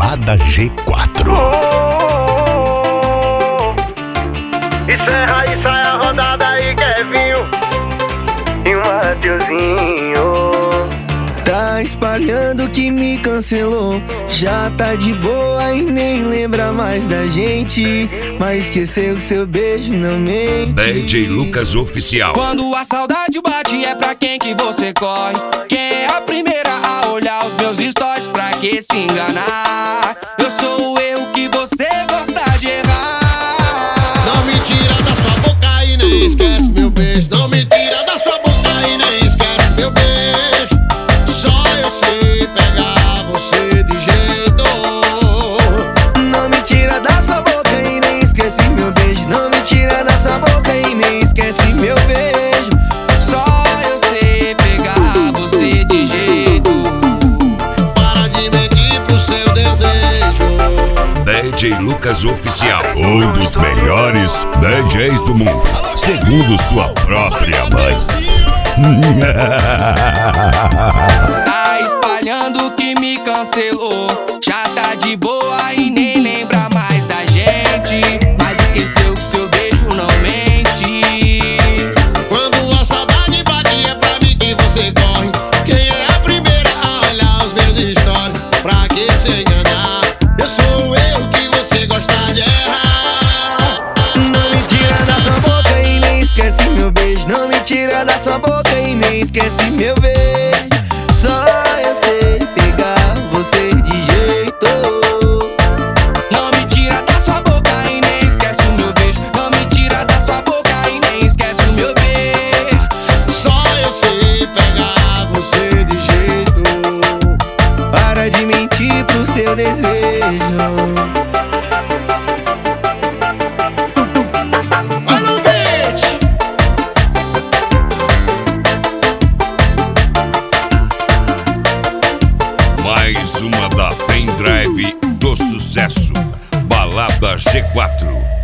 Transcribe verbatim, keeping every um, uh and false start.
Balada G quatro. Encerra, encerra a rodada aí, Kevinho e o Mateuzinho. Tá espalhando que me cancelou, já tá de boa e nem lembra mais da gente, mas esqueceu que seu beijo não mente. D J Lucas Oficial. Quando a saudade bate é pra quem que você corre? Quem é a primeira a olhar os meus stories? Pra que se enganar? Eu sou o erro que você gosta de errar. Não me tira da sua boca e nem esquece meu beijo. Não me tira da sua boca e nem esquece meu beijo. Só eu sei pegar você de jeito. Não me tira da sua boca e nem esquece meu beijo. Não me tira da sua boca e nem esquece meu beijo. Só eu sei pegar você de jeito. Para de mentir pro seu desejo. D J Lucas Oficial, um dos melhores D Js do mundo, segundo sua própria mãe. Tá espalhando que me cancelou, já tá de boa e nem lembra mais da gente, mas esqueceu que seu beijo não mente. Quando a saudade bate é pra mim que você corre. Quem é a primeira a olhar os meus stories? Pra que se enganar? Eu sou eu que você gosta de errar. Não me tira da sua boca e nem esquece meu beijo. Não me tira da sua boca e nem esquece meu beijo. Só eu sei pegar você de jeito. Não me tira da sua boca e nem esquece o meu beijo. Não me tira da sua boca e nem esquece o meu beijo. Só eu sei pegar você de jeito. Para de mentir pro seu desejo. Vai no beat. Mais uma da Pendrive do sucesso, Balada G quatro.